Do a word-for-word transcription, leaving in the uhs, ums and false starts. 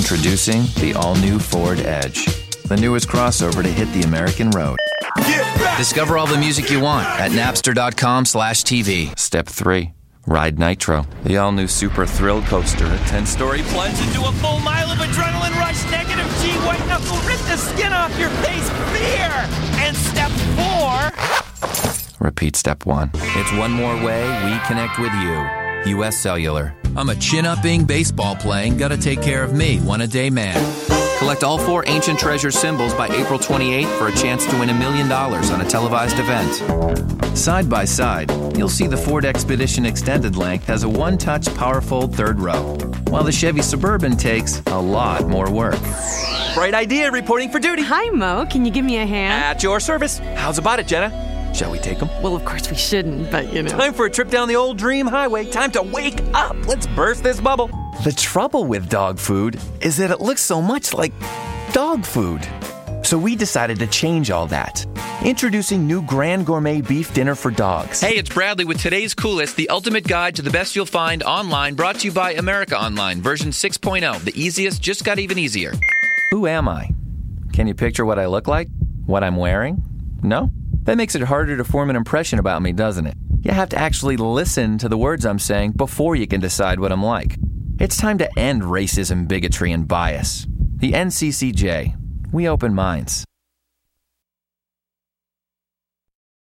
Introducing the all-new Ford Edge, the newest crossover to hit the American road. Discover all the music you want at Napster.com slash TV. Step three. Ride Nitro, the all-new super thrill coaster. A ten-story plunge into a full mile of adrenaline rush. Negative G, white knuckle, rip the skin off your face. Fear! And step four... Repeat step one. It's one more way we connect with you. U S Cellular. I'm a chin-upping, baseball-playing, gotta-take care of me, one-a-day man. Collect all four Ancient Treasure symbols by April twenty-eighth for a chance to win a million dollars on a televised event. Side by side, you'll see the Ford Expedition Extended Length has a one-touch power-fold third row, while the Chevy Suburban takes a lot more work. Bright idea, reporting for duty. Hi, Mo. Can you give me a hand? At your service. How's about it, Jenna? Shall we take them? Well, of course we shouldn't, but you know. Time for a trip down the old dream highway. Time to wake up. Let's burst this bubble. The trouble with dog food is that it looks so much like dog food. So we decided to change all that. Introducing new Grand Gourmet Beef Dinner for Dogs. Hey, it's Bradley with today's coolest, the ultimate guide to the best you'll find online, brought to you by America Online, version six point oh. The easiest just got even easier. Who am I? Can you picture what I look like? What I'm wearing? No? That makes it harder to form an impression about me, doesn't it? You have to actually listen to the words I'm saying before you can decide what I'm like. It's time to end racism, bigotry, and bias. The N C C J. We open minds.